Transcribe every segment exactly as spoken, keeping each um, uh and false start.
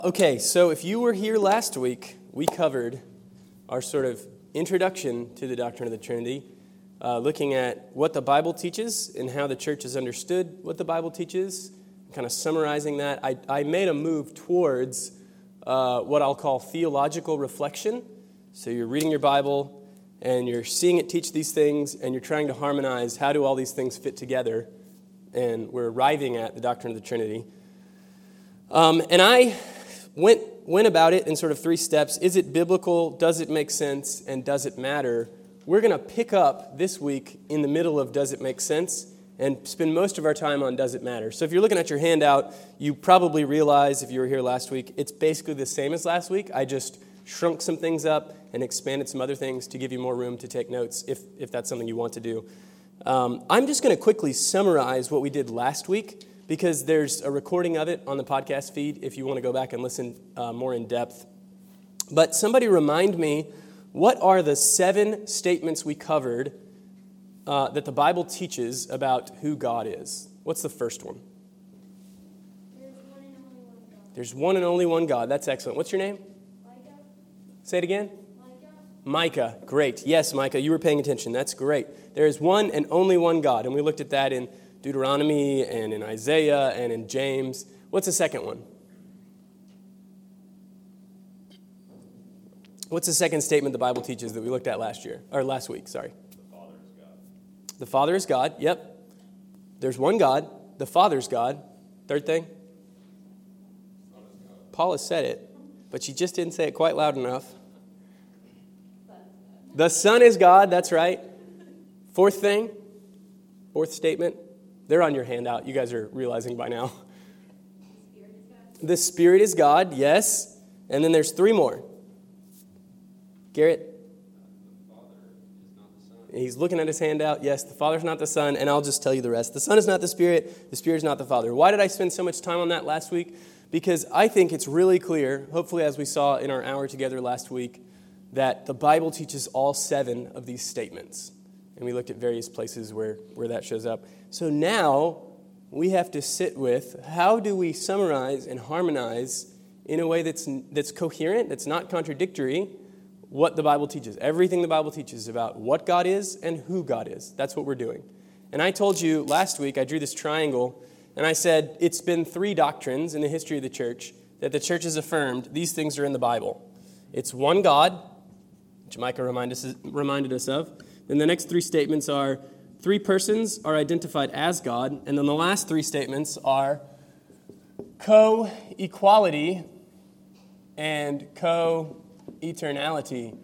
Okay, so if you were here last week, we covered our sort of introduction to the doctrine of the Trinity, uh, looking at what the Bible teaches and how the church has understood what the Bible teaches, kind of summarizing that. I, I made a move towards uh, what I'll call theological reflection. So you're reading your Bible, and you're seeing it teach these things, and you're trying to harmonize how do all these things fit together, and we're arriving at the doctrine of the Trinity. Um, and I went went about it in sort of three steps. Is it biblical? Does it make sense? And does it matter? We're going to pick up this week in the middle of does it make sense and spend most of our time on does it matter. So if you're looking at your handout, you probably realize if you were here last week, it's basically the same as last week. I just shrunk some things up and expanded some other things to give you more room to take notes if, if that's something you want to do. Um, I'm just going to quickly summarize what we did last week, because there's a recording of it on the podcast feed if you want to go back and listen uh, more in depth. But somebody remind me, what are the seven statements we covered uh, that the Bible teaches about who God is? What's the first one? There's one and only one God. There's one and only one God. That's excellent. What's your name? Micah. Say it again. Micah. Micah. Great. Yes, Micah, you were paying attention. That's great. There is one and only one God. And we looked at that in Deuteronomy and in Isaiah and in James. What's the second one? What's the second statement the Bible teaches that we looked at last year, or last week, sorry? The Father is God. The Father is God, yep. There's one God. The Father's God. Third thing? Son is God. Paula said it, but she just didn't say it quite loud enough. The Son is God, that's right. Fourth thing? Fourth statement? They're on your handout. You guys are realizing by now. The Spirit is God, yes. And then there's three more. Garrett? The Father is not the Son. He's looking at his handout. Yes, the Father's not the Son, and I'll just tell you the rest. The Son is not the Spirit. The Spirit is not the Father. Why did I spend so much time on that last week? Because I think it's really clear, hopefully as we saw in our hour together last week, that the Bible teaches all seven of these statements. And we looked at various places where, where that shows up. So now we have to sit with how do we summarize and harmonize in a way that's that's coherent, that's not contradictory, what the Bible teaches. Everything the Bible teaches about what God is and who God is. That's what we're doing. And I told you last week, I drew this triangle, and I said it's been three doctrines in the history of the church that the church has affirmed. These things are in the Bible. It's one God, which Micah remind us, reminded us of. Then the next three statements are three persons are identified as God. And then the last three statements are co-equality and co-eternality.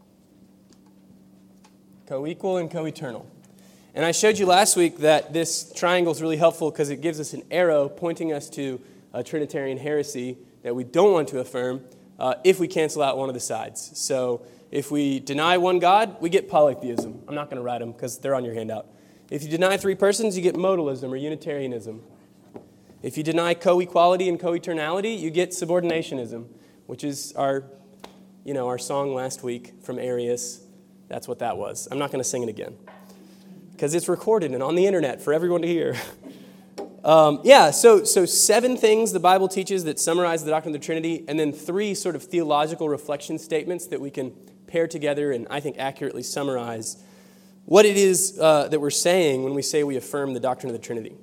Co-equal and co-eternal. And I showed you last week that this triangle is really helpful because it gives us an arrow pointing us to a Trinitarian heresy that we don't want to affirm uh, if we cancel out one of the sides. So if we deny one God, we get polytheism. I'm not going to write them because they're on your handout. If you deny three persons, you get modalism or Unitarianism. If you deny co-equality and co-eternality, you get subordinationism, which is our, you know, our song last week from Arius. That's what that was. I'm not going to sing it again because it's recorded and on the internet for everyone to hear. Um, yeah, so so seven things the Bible teaches that summarize the doctrine of the Trinity, and then three sort of theological reflection statements that we can pair together and I think accurately summarize what it is uh, that we're saying when we say we affirm the doctrine of the Trinity.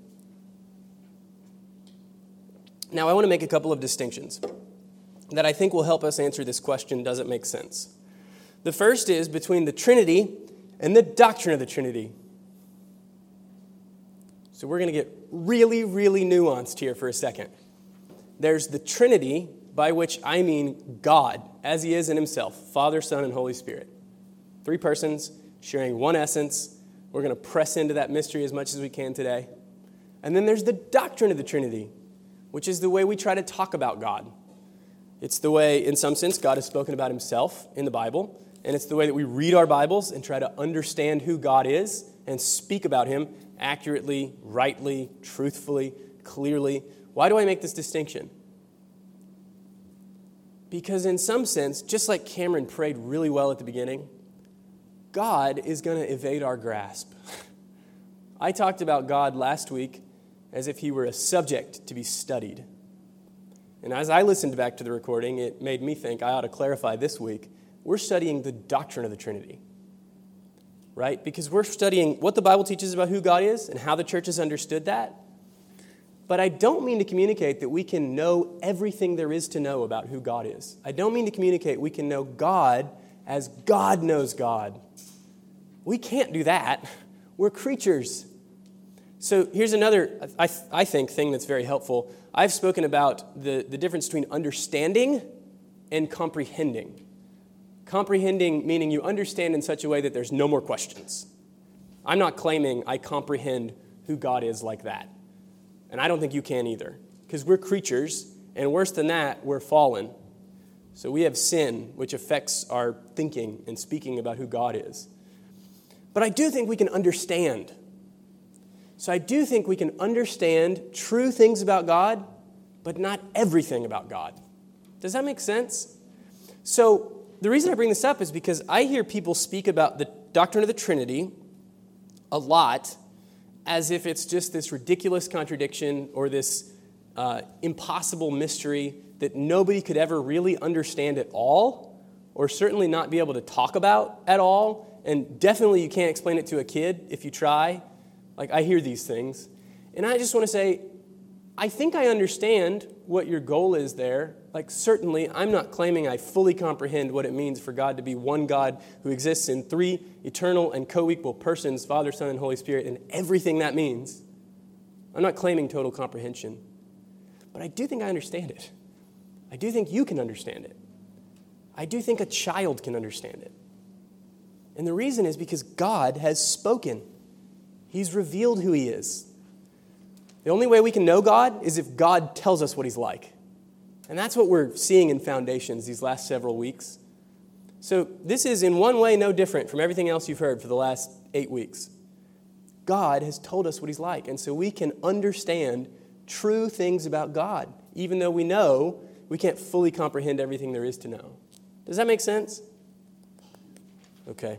Now, I want to make a couple of distinctions that I think will help us answer this question, does it make sense? The first is between the Trinity and the doctrine of the Trinity. So we're going to get really, really nuanced here for a second. There's the Trinity, by which I mean God, as he is in himself, Father, Son, and Holy Spirit. Three persons sharing one essence. We're going to press into that mystery as much as we can today. And then there's the doctrine of the Trinity, which is the way we try to talk about God. It's the way, in some sense, God has spoken about himself in the Bible, and it's the way that we read our Bibles and try to understand who God is and speak about him accurately, rightly, truthfully, clearly. Why do I make this distinction? Because in some sense, just like Cameron prayed really well at the beginning, God is going to evade our grasp. I talked about God last week as if he were a subject to be studied. And as I listened back to the recording, it made me think I ought to clarify this week. We're studying the doctrine of the Trinity, right? Because we're studying what the Bible teaches about who God is and how the church has understood that. But I don't mean to communicate that we can know everything there is to know about who God is. I don't mean to communicate we can know God as God knows God. We can't do that. We're creatures. So here's another, I, I think, thing that's very helpful. I've spoken about the, the difference between understanding and comprehending. Comprehending meaning you understand in such a way that there's no more questions. I'm not claiming I comprehend who God is like that. And I don't think you can either. Because we're creatures, and worse than that, we're fallen. So we have sin, which affects our thinking and speaking about who God is. But I do think we can understand. So I do think we can understand true things about God, but not everything about God. Does that make sense? So the reason I bring this up is because I hear people speak about the doctrine of the Trinity a lot as if it's just this ridiculous contradiction or this uh, impossible mystery that nobody could ever really understand at all, or certainly not be able to talk about at all, and definitely you can't explain it to a kid if you try. Like, I hear these things, and I just want to say, I think I understand what your goal is there. Like, certainly, I'm not claiming I fully comprehend what it means for God to be one God who exists in three eternal and co-equal persons, Father, Son, and Holy Spirit, and everything that means. I'm not claiming total comprehension. But I do think I understand it. I do think you can understand it. I do think a child can understand it. And the reason is because God has spoken. He's revealed who he is. The only way we can know God is if God tells us what he's like. And that's what we're seeing in Foundations these last several weeks. So this is in one way no different from everything else you've heard for the last eight weeks. God has told us what he's like, and so we can understand true things about God, even though we know we can't fully comprehend everything there is to know. Does that make sense? Okay.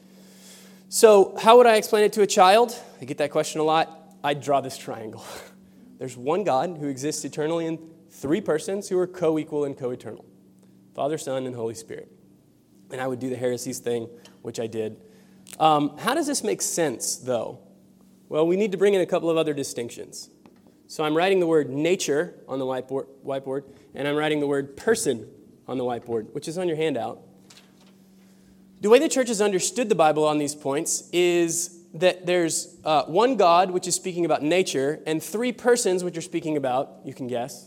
So how would I explain it to a child? I get that question a lot. I'd draw this triangle. There's one God who exists eternally in three persons who are co-equal and co-eternal. Father, Son, and Holy Spirit. And I would do the heresies thing, which I did. Um, how does this make sense, though? Well, we need to bring in a couple of other distinctions. So I'm writing the word nature on the whiteboard, whiteboard, and I'm writing the word person on the whiteboard, which is on your handout. The way the church has understood the Bible on these points is that there's uh, one God, which is speaking about nature, and three persons, which are speaking about, you can guess.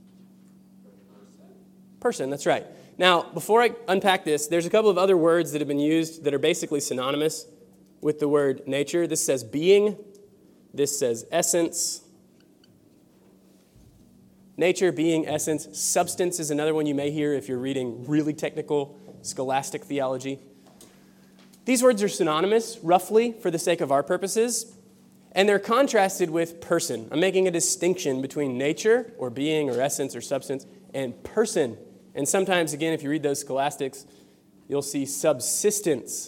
Person, that's right. Now, before I unpack this, there's a couple of other words that have been used that are basically synonymous with the word nature. This says being. This says essence. Nature, being, essence. Substance is another one you may hear if you're reading really technical scholastic theology. These words are synonymous, roughly, for the sake of our purposes, and they're contrasted with person. I'm making a distinction between nature, or being, or essence, or substance, and person. And sometimes, again, if you read those scholastics, you'll see subsistence.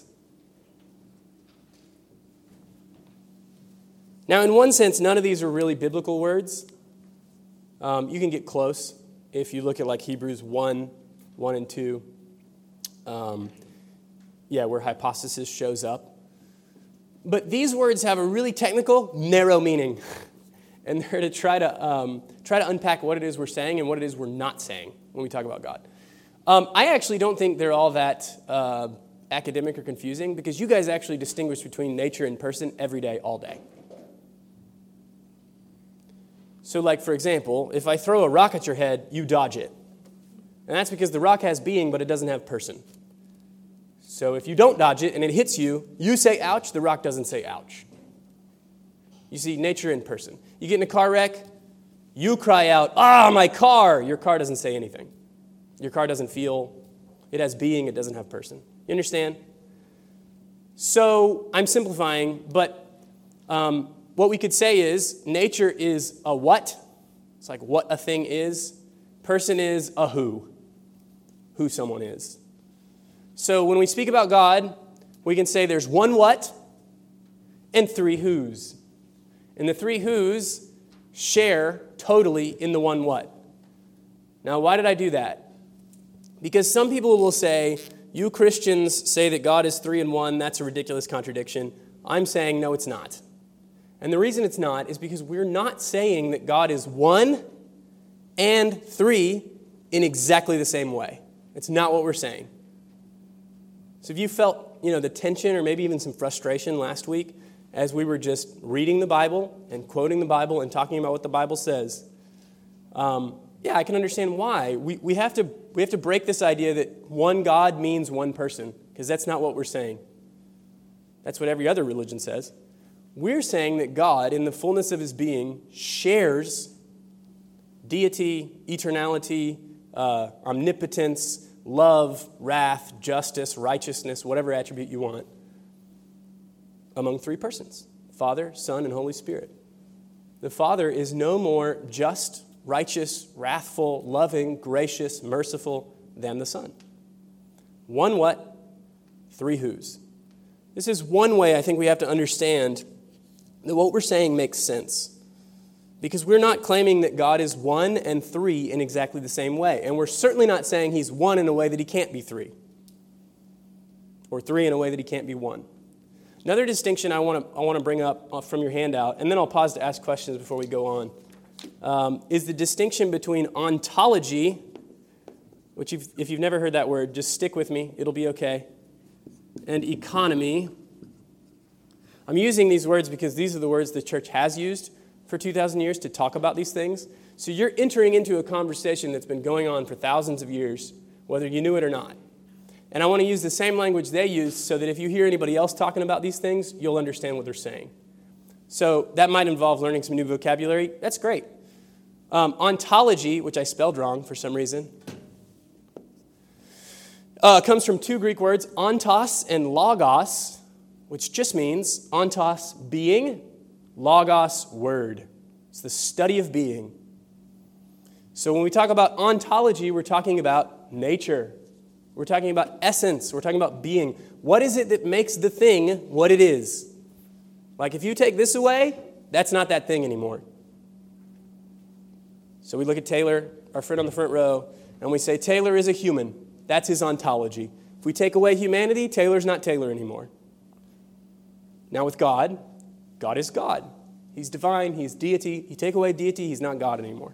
Now, in one sense, none of these are really biblical words. Um, you can get close if you look at like Hebrews one, one and two. Um, yeah, where hypostasis shows up. But these words have a really technical, narrow meaning. And they're to try to um, try to unpack what it is we're saying and what it is we're not saying when we talk about God. Um, I actually don't think they're all that uh, academic or confusing because you guys actually distinguish between nature and person every day, all day. So like, for example, if I throw a rock at your head, you dodge it. And that's because the rock has being, but it doesn't have person. So if you don't dodge it and it hits you, you say ouch, the rock doesn't say ouch. You see nature in person. You get in a car wreck, you cry out, ah, my car. Your car doesn't say anything. Your car doesn't feel. It has being, it doesn't have person. You understand? So I'm simplifying, but um, what we could say is nature is a what. It's like what a thing is. Person is a who. Who someone is. So when we speak about God, we can say there's one what and three whos. And the three whos share totally in the one what. Now, why did I do that? Because some people will say, you Christians say that God is three in one. That's a ridiculous contradiction. I'm saying, no, it's not. And the reason it's not is because we're not saying that God is one and three in exactly the same way. It's not what we're saying. So if you felt, you know, the tension or maybe even some frustration last week as we were just reading the Bible and quoting the Bible and talking about what the Bible says, um, yeah, I can understand why. We, we, have to, we have to break this idea that one God means one person, because that's not what we're saying. That's what every other religion says. We're saying that God, in the fullness of his being, shares deity, eternality, uh, omnipotence, love, wrath, justice, righteousness, whatever attribute you want, among three persons, Father, Son, and Holy Spirit. The Father is no more just, righteous, wrathful, loving, gracious, merciful than the Son. One what? Three whos. This is one way I think we have to understand that what we're saying makes sense. Because we're not claiming that God is one and three in exactly the same way. And we're certainly not saying he's one in a way that he can't be three. Or three in a way that he can't be one. Another distinction I want to I want to bring up from your handout, and then I'll pause to ask questions before we go on, um, is the distinction between ontology, which you've, if you've never heard that word, just stick with me, it'll be okay, and economy. I'm using these words because these are the words the church has used for two thousand years to talk about these things. So you're entering into a conversation that's been going on for thousands of years, whether you knew it or not. And I want to use the same language they use so that if you hear anybody else talking about these things, you'll understand what they're saying. So that might involve learning some new vocabulary. That's great. Um, ontology, which I spelled wrong for some reason, uh, comes from two Greek words, ontos and logos, which just means ontos, being, logos, word. It's the study of being. So when we talk about ontology, we're talking about nature. We're talking about essence. We're talking about being. What is it that makes the thing what it is? Like if you take this away, that's not that thing anymore. So we look at Taylor, our friend on the front row, and we say, Taylor is a human. That's his ontology. If we take away humanity, Taylor's not Taylor anymore. Now with God, God is God. He's divine. He's deity. You take away deity, he's not God anymore.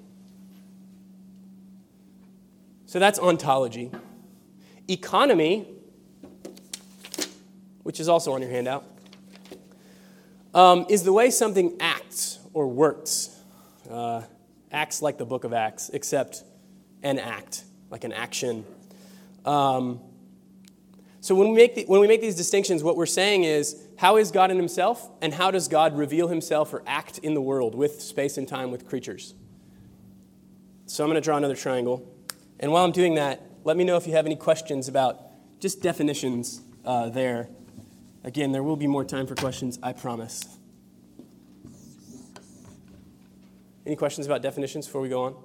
So that's ontology. Economy, which is also on your handout, um, is the way something acts or works. Uh, acts like the book of Acts, except an act, like an action. Um, so when we make the, when we make these distinctions, what we're saying is, how is God in himself, and how does God reveal himself or act in the world with space and time, with creatures? So I'm going to draw another triangle. And while I'm doing that, let me know if you have any questions about just definitions uh, there. Again, there will be more time for questions, I promise. Any questions about definitions before we go on?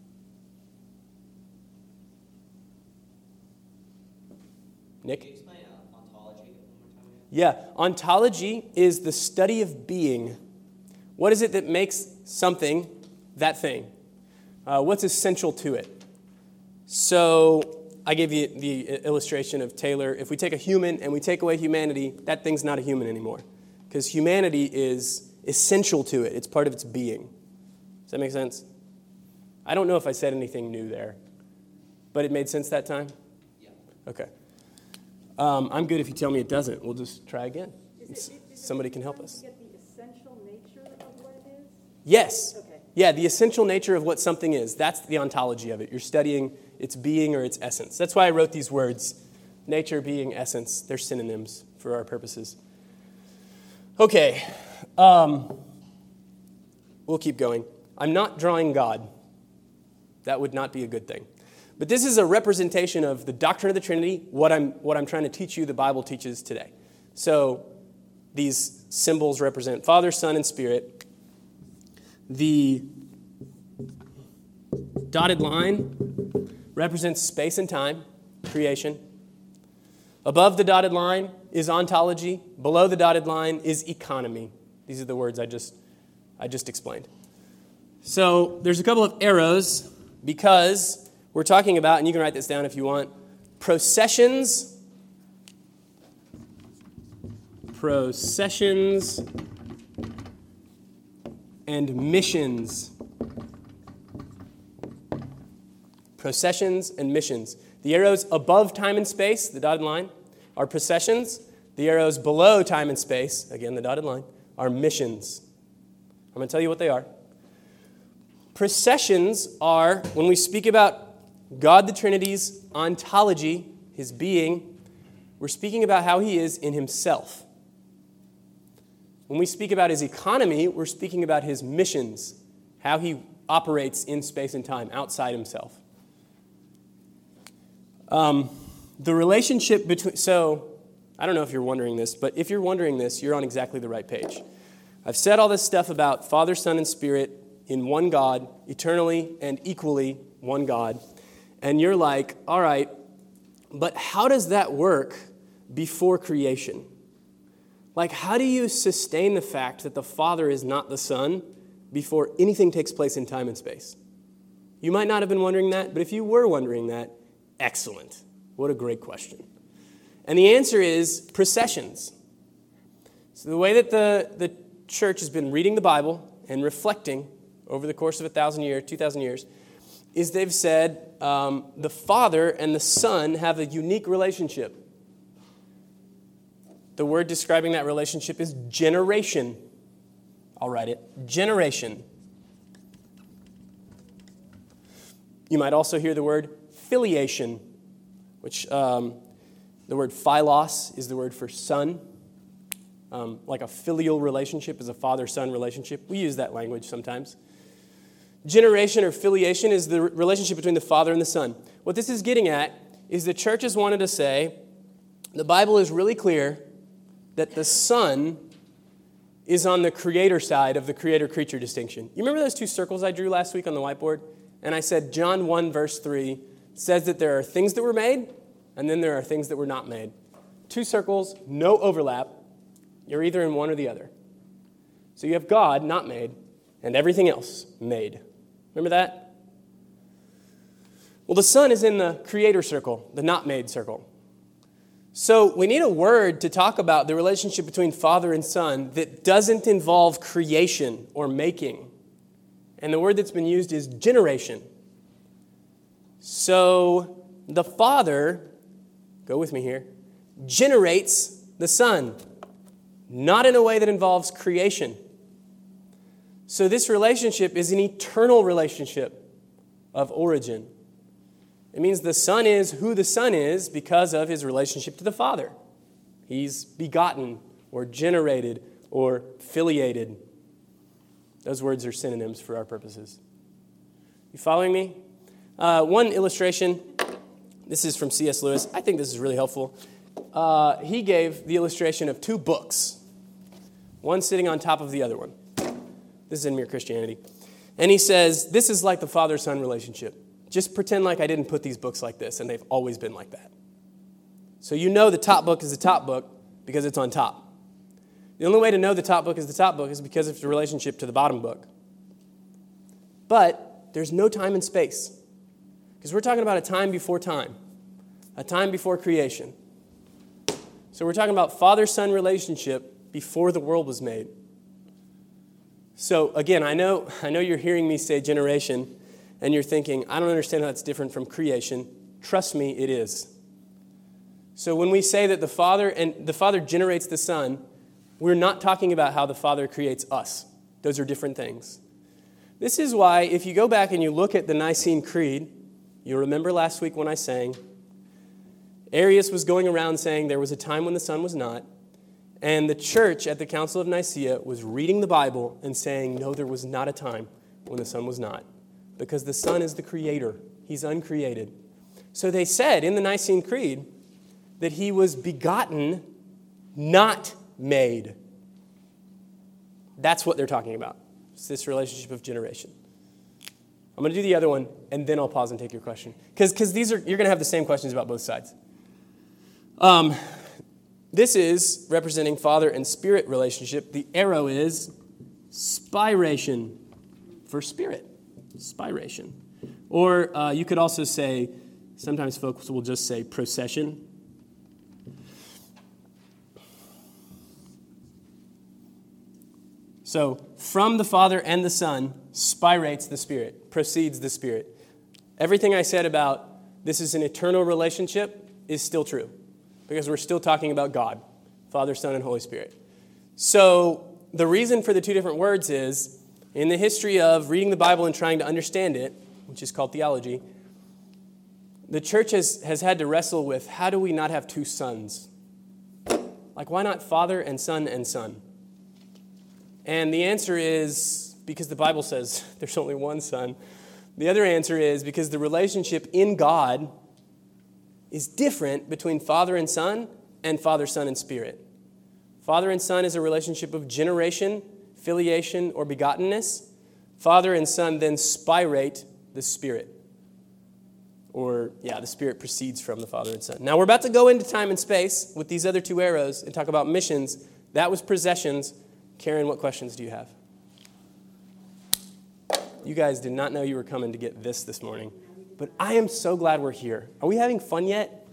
Nick? Can you explain uh, ontology one more time? Yeah, ontology is the study of being. What is it that makes something that thing? Uh, what's essential to it? So I gave you the illustration of Taylor. If we take a human and we take away humanity, that thing's not a human anymore. Because humanity is essential to it. It's part of its being. Does that make sense? I don't know if I said anything new there. But it made sense that time? Yeah. Okay. Um, I'm good if you tell me it doesn't. We'll just try again. Is it, is Somebody it can help trying us. to get the essential nature of what it is? Yes. Okay. Yeah, the essential nature of what something is. That's the ontology of it. You're studying its being or its essence. That's why I wrote these words. Nature, being, essence. They're synonyms for our purposes. Okay. Um, we'll keep going. I'm not drawing God. That would not be a good thing. But this is a representation of the doctrine of the Trinity, what I'm, what I'm trying to teach you the Bible teaches today. So these symbols represent Father, Son, and Spirit. The dotted line represents space and time, creation. Above the dotted line is ontology. Below the dotted line is economy. These are the words I just, I just explained. So there's a couple of arrows because we're talking about, and you can write this down if you want, processions, processions, and missions. Processions and missions. The arrows above time and space, the dotted line, are processions. The arrows below time and space, again the dotted line, are missions. I'm going to tell you what they are. Processions are when we speak about God the Trinity's ontology, his being, we're speaking about how he is in himself. When we speak about his economy, we're speaking about his missions, how he operates in space and time, outside himself. Um, the relationship between, so I don't know if you're wondering this, but if you're wondering this, you're on exactly the right page. I've said all this stuff about Father, Son, and Spirit in one God, eternally and equally one God. And you're like, all right, but how does that work before creation? Like, how do you sustain the fact that the Father is not the Son before anything takes place in time and space? You might not have been wondering that, but if you were wondering that, excellent. What a great question. And the answer is processions. So the way that the, the church has been reading the Bible and reflecting over the course of a thousand years, two thousand years, is they've said um, the Father and the Son have a unique relationship. The word describing that relationship is generation. I'll write it. Generation. You might also hear the word filiation, which um, the word philos is the word for son. Um, like a filial relationship is a father-son relationship. We use that language sometimes. Generation or filiation is the relationship between the Father and the Son. What this is getting at is the church has wanted to say the Bible is really clear that the Son is on the creator side of the creator-creature distinction. You remember those two circles I drew last week on the whiteboard? And I said John one verse three says that there are things that were made and then there are things that were not made. Two circles, no overlap. You're either in one or the other. So you have God, not made, and everything else made. Remember that? Well, the Son is in the creator circle, the not made circle. So we need a word to talk about the relationship between Father and Son that doesn't involve creation or making. And the word that's been used is generation. So the Father, go with me here, generates the Son, not in a way that involves creation. So this relationship is an eternal relationship of origin. It means the Son is who the Son is because of his relationship to the Father. He's begotten or generated or filiated. Those words are synonyms for our purposes. You following me? Uh, one illustration, this is from C S Lewis. I think this is really helpful. Uh, he gave the illustration of two books, one sitting on top of the other one. This is in Mere Christianity. And he says, this is like the father-son relationship. Just pretend like I didn't put these books like this, and they've always been like that. So you know the top book is the top book because it's on top. The only way to know the top book is the top book is because of the relationship to the bottom book. But there's no time and space. Because we're talking about a time before time. A time before creation. So we're talking about father-son relationship before the world was made. So again, I know, I know you're hearing me say generation, and you're thinking, I don't understand how that's different from creation. Trust me, it is. So when we say that the Father and the Father generates the Son, we're not talking about how the Father creates us. Those are different things. This is why, if you go back and you look at the Nicene Creed, you'll remember last week when I sang, Arius was going around saying there was a time when the Son was not, and the church at the Council of Nicaea was reading the Bible and saying, no, there was not a time when the Son was not, because the Son is the creator. He's uncreated. So they said in the Nicene Creed that he was begotten, not made. That's what they're talking about. It's this relationship of generation. I'm going to do the other one, and then I'll pause and take your question. Because these are you're going to have the same questions about both sides. Um, this is representing Father and Spirit relationship. The arrow is spiration for Spirit. Spiration. Or uh, you could also say, sometimes folks will just say procession. So, from the Father and the Son spirates the Spirit, proceeds the Spirit. Everything I said about this is an eternal relationship is still true, because we're still talking about God, Father, Son, and Holy Spirit. So, the reason for the two different words is, in the history of reading the Bible and trying to understand it, which is called theology, the church has, has had to wrestle with, how do we not have two sons? Like, why not Father and Son and Son? And the answer is because the Bible says there's only one Son. The other answer is because the relationship in God is different between Father and Son and Father, Son, and Spirit. Father and Son is a relationship of generation, filiation, or begottenness. Father and Son then spirate the Spirit. Or, yeah, the Spirit proceeds from the Father and Son. Now, we're about to go into time and space with these other two arrows and talk about missions. That was possessions. Karen, what questions do you have? You guys did not know you were coming to get this this morning, but I am so glad we're here. Are we having fun yet?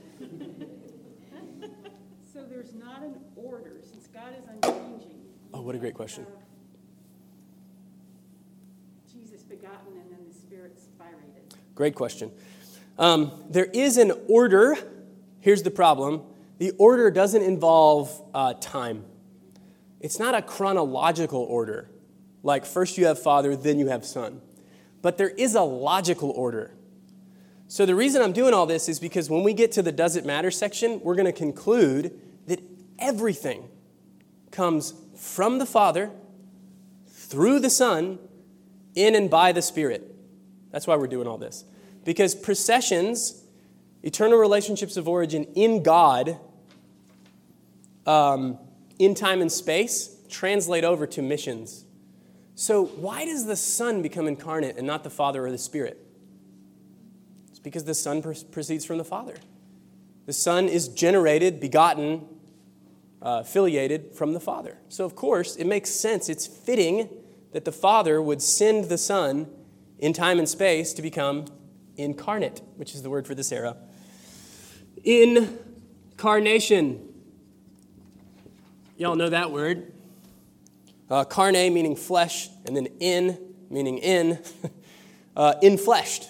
So there's not an order, since God is unchanging. Oh, what a great question. Jesus begotten and then the Spirit spirated. Great question. Um, there is an order. Here's the problem. The order doesn't involve uh, time. It's not a chronological order, like first you have Father, then you have Son. But there is a logical order. So the reason I'm doing all this is because when we get to the Does It Matter section, we're going to conclude that everything comes from the Father, through the Son, in and by the Spirit. That's why we're doing all this. Because processions, eternal relationships of origin in God, um, in time and space, translate over to missions. So why does the Son become incarnate and not the Father or the Spirit? It's because the Son proceeds from the Father. The Son is generated, begotten, uh, filiated from the Father. So of course, it makes sense. It's fitting that the Father would send the Son in time and space to become incarnate, which is the word for this era. Incarnation. Y'all know that word. Uh, carne meaning flesh, and then in meaning in. uh, infleshed.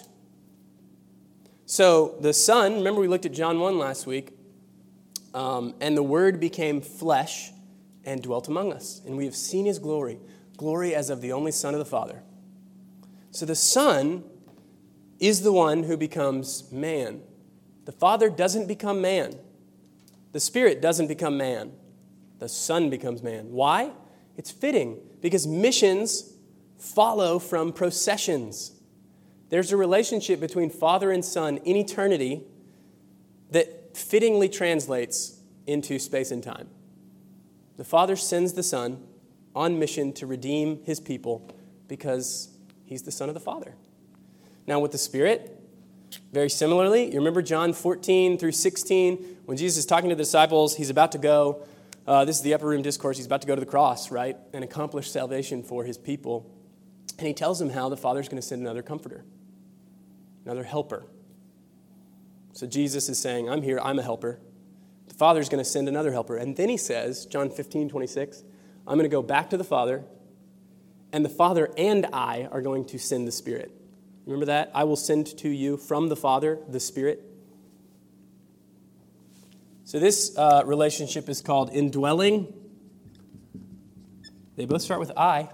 So the Son, remember we looked at John one last week, um, and the Word became flesh and dwelt among us. And we have seen His glory, glory as of the only Son of the Father. So the Son is the one who becomes man. The Father doesn't become man. The Spirit doesn't become man. The Son becomes man. Why? It's fitting, because missions follow from processions. There's a relationship between Father and Son in eternity that fittingly translates into space and time. The Father sends the Son on mission to redeem His people because He's the Son of the Father. Now with the Spirit, very similarly, you remember John fourteen through sixteen, when Jesus is talking to the disciples, He's about to go. Uh, this is the upper room discourse. He's about to go to the cross, right, and accomplish salvation for His people. And He tells them how the Father's going to send another comforter, another helper. So Jesus is saying, I'm here, I'm a helper. The Father's going to send another helper. And then He says, John fifteen twenty-six, I'm going to go back to the Father, and the Father and I are going to send the Spirit. Remember that? I will send to you from the Father the Spirit. So this uh, relationship is called indwelling. They both start with I.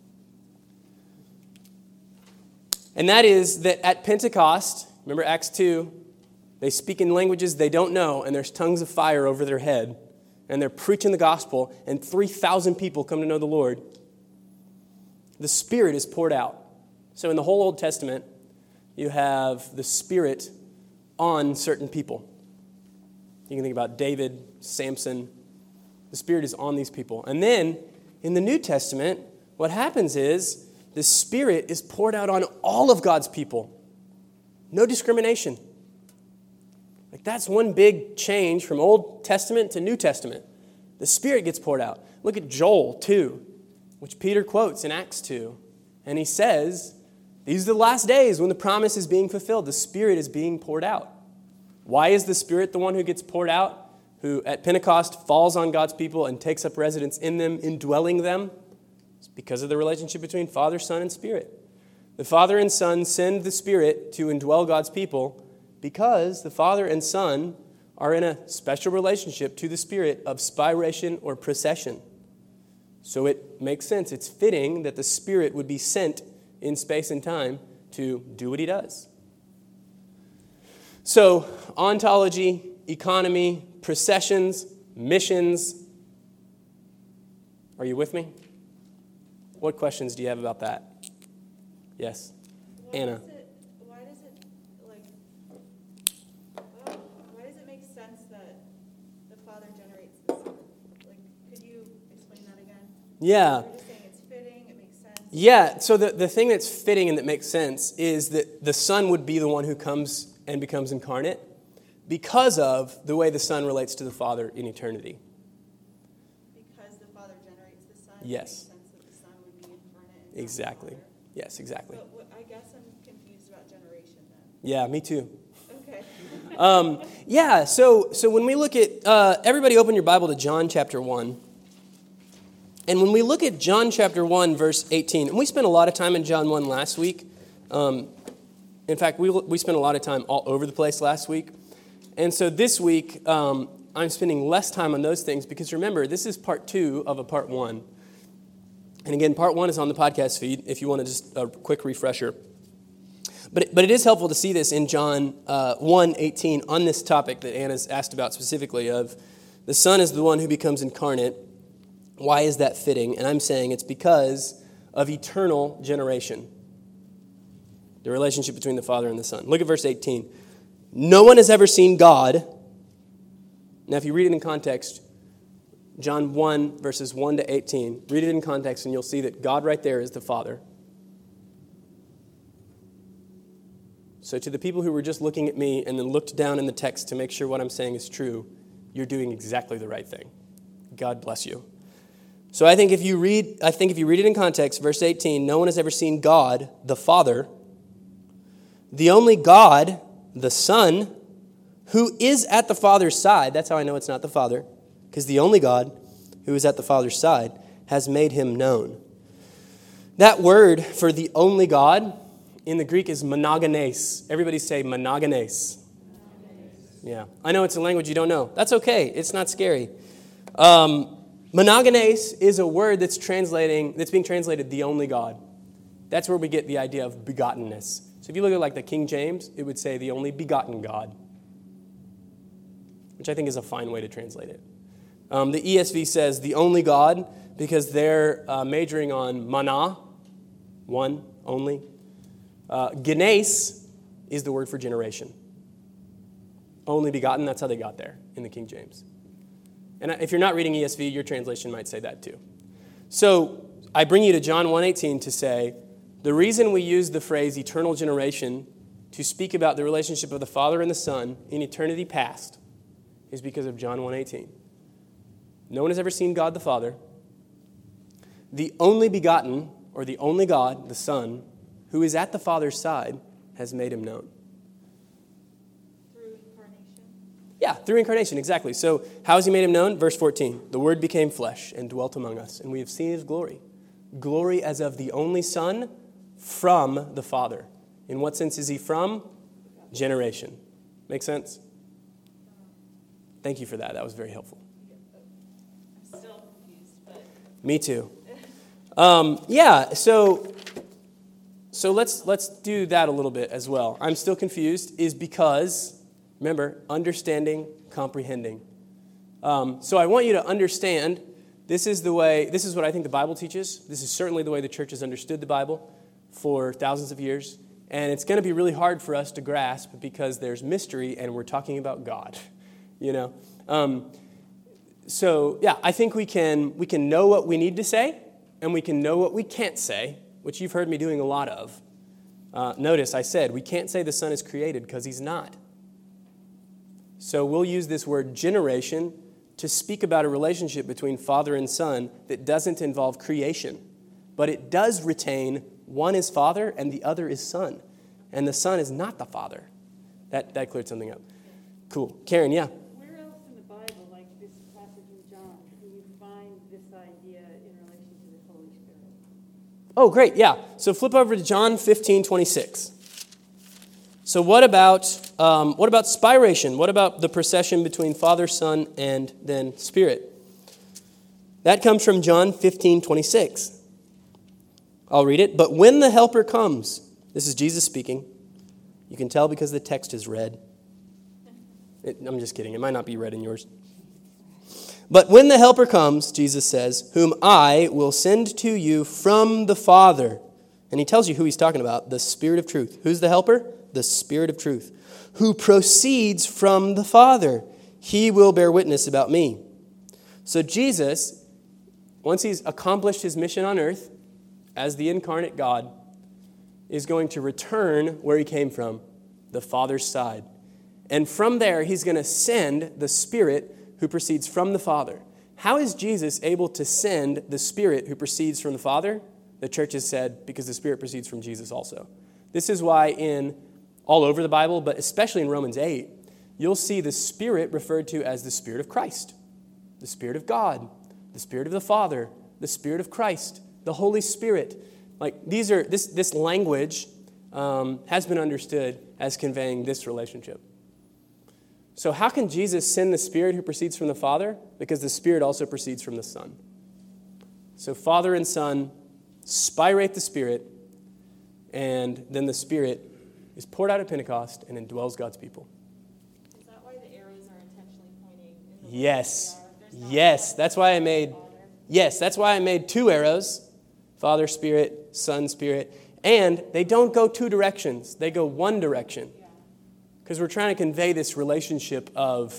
And that is that at Pentecost, remember Acts two, they speak in languages they don't know, and there's tongues of fire over their head, and they're preaching the gospel, and three thousand people come to know the Lord. The Spirit is poured out. So in the whole Old Testament, you have the Spirit on certain people. You can think about David, Samson. The Spirit is on these people. And then, in the New Testament, what happens is the Spirit is poured out on all of God's people. No discrimination. Like that's one big change from Old Testament to New Testament. The Spirit gets poured out. Look at Joel two, which Peter quotes in Acts two. And he says These are the last days when the promise is being fulfilled. The Spirit is being poured out. Why is the Spirit the one who gets poured out, who at Pentecost falls on God's people and takes up residence in them, indwelling them? It's because of the relationship between Father, Son, and Spirit. The Father and Son send the Spirit to indwell God's people because the Father and Son are in a special relationship to the Spirit of spiration or procession. So it makes sense. It's fitting that the Spirit would be sent in space and time to do what he does. So, ontology, economy, processions, missions. Are you with me? What questions do you have about that? Yes, Why Anna. Does it, why does it like? Well, why does it make sense that the Father generates the Son? Like, could you explain that again? Yeah. You're just saying it's fitting. It makes sense. Yeah, so the, the thing that's fitting and that makes sense is that the Son would be the one who comes and becomes incarnate because of the way the Son relates to the Father in eternity. Because the Father generates the Son. Yes. It makes sense that the Son would be incarnate. And not the Exactly. Father. Yes, exactly. But what, I guess I'm confused about generation then. Yeah, me too. Okay. Um, yeah, so so when we look at, uh, everybody open your Bible to John chapter one. And when we look at John chapter one, verse eighteen, and we spent a lot of time in John one last week. Um, in fact, we we spent a lot of time all over the place last week. And so this week, um, I'm spending less time on those things because remember, this is part two of a part one. And again, part one is on the podcast feed if you want to just a quick refresher. But it, but it is helpful to see this in John uh, one eighteen on this topic that Anna's asked about specifically of the Son is the one who becomes incarnate. Why is that fitting? And I'm saying it's because of eternal generation. The relationship between the Father and the Son. Look at verse eighteen. No one has ever seen God. Now, if you read it in context, John one, verses one to eighteen, read it in context and you'll see that God right there is the Father. So to the people who were just looking at me and then looked down in the text to make sure what I'm saying is true, you're doing exactly the right thing. God bless you. So I think if you read, I think if you read it in context, verse eighteen, no one has ever seen God, the Father, the only God, the Son, who is at the Father's side. That's how I know it's not the Father, because the only God who is at the Father's side has made him known. That word for the only God in the Greek is monogenes. Everybody say monogenes. Yeah, I know it's a language you don't know. That's okay. It's not scary. Um, monogenes is a word that's translating that's being translated the only God. That's where we get the idea of begottenness. So if you look at like the King James, it would say the only begotten God, which I think is a fine way to translate it. Um, the E S V says the only God because they're uh, majoring on mana, one, only. Uh, genes is the word for generation. Only begotten, that's how they got there in the King James. And if you're not reading E S V, your translation might say that too. So I bring you to John one eighteen to say, the reason we use the phrase eternal generation to speak about the relationship of the Father and the Son in eternity past is because of John one eighteen. No one has ever seen God the Father. The only begotten, or the only God, the Son, who is at the Father's side, has made him known. Through incarnation. Yeah, through incarnation, exactly. So how has he made him known? Verse fourteen, the Word became flesh and dwelt among us, and we have seen his glory. Glory as of the only Son from the Father. In what sense is he from? Generation. Make sense? Thank you for that. That was very helpful. I'm still confused, but Me too. Um, yeah, so so let's let's do that a little bit as well. I'm still confused is because, remember, understanding, comprehending. Um, so I want you to understand this is the way, this is what I think the Bible teaches. This is certainly the way the church has understood the Bible for thousands of years. And it's going to be really hard for us to grasp because there's mystery and we're talking about God, you know. Um, so, yeah, I think we can we can know what we need to say and we can know what we can't say, which you've heard me doing a lot of. Uh, notice I said we can't say the Son is created because he's not. So we'll use this word generation to speak about a relationship between Father and Son that doesn't involve creation, but it does retain One is Father and the other is Son. And the Son is not the Father. That that cleared something up. Cool. Karen, yeah? Where else in the Bible, like this passage in John, can you find this idea in relation to the Holy Spirit? Oh, great, yeah. So flip over to John fifteen twenty-six. So what about um, what about spiration? What about the procession between Father, Son, and then Spirit? That comes from John fifteen twenty-six. I'll read it. But when the Helper comes, this is Jesus speaking. You can tell because the text is red. It, I'm just kidding. It might not be red in yours. But when the Helper comes, Jesus says, whom I will send to you from the Father. And he tells you who he's talking about, the Spirit of truth. Who's the Helper? The Spirit of truth. Who proceeds from the Father. He will bear witness about me. So Jesus, once he's accomplished his mission on earth, as the incarnate God, is going to return where he came from, the Father's side. And from there, he's going to send the Spirit who proceeds from the Father. How is Jesus able to send the Spirit who proceeds from the Father? The church has said, because the Spirit proceeds from Jesus also. This is why in all over the Bible, but especially in Romans eight, you'll see the Spirit referred to as the Spirit of Christ, the Spirit of God, the Spirit of the Father, the Spirit of Christ, the Holy Spirit. Like these are this this language um, has been understood as conveying this relationship. So how can Jesus send the Spirit who proceeds from the Father? Because the Spirit also proceeds from the Son. So Father and Son spirate the Spirit, and then the Spirit is poured out at Pentecost and indwells God's people. Is that why the arrows are intentionally pointing in the Yes. way they are? There's not Yes. like That's why I made Father. Yes, that's why I made two arrows. Father, Spirit, Son, Spirit. And they don't go two directions. They go one direction. Because we're trying to convey this relationship of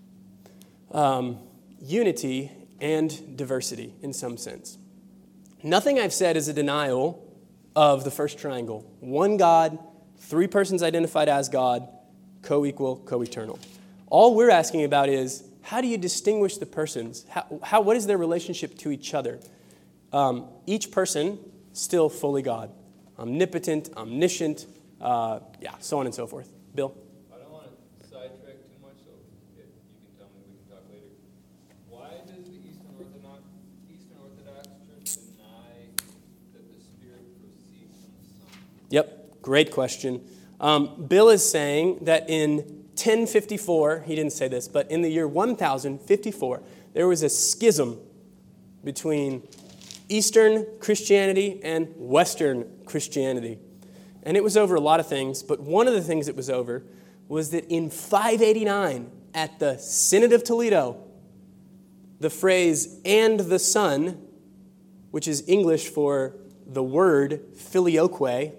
um, unity and diversity in some sense. Nothing I've said is a denial of the first triangle. One God, three persons identified as God, co-equal, co-eternal. All we're asking about is, how do you distinguish the persons? How, how, what is their relationship to each other? Um, each person, still fully God. Omnipotent, omniscient, uh, yeah, so on and so forth. Bill? I don't want to sidetrack too much, so if you can tell me, we can talk later. Why does the Eastern Orthodox, Eastern Orthodox Church deny that the Spirit proceeds from the Son? Yep, great question. Um, Bill is saying that in ten fifty-four, he didn't say this, but in the year one thousand fifty-four, there was a schism between Eastern Christianity and Western Christianity. And it was over a lot of things, but one of the things it was over was that in five eighty-nine, at the Synod of Toledo, the phrase, and the Son, which is English for the word filioque,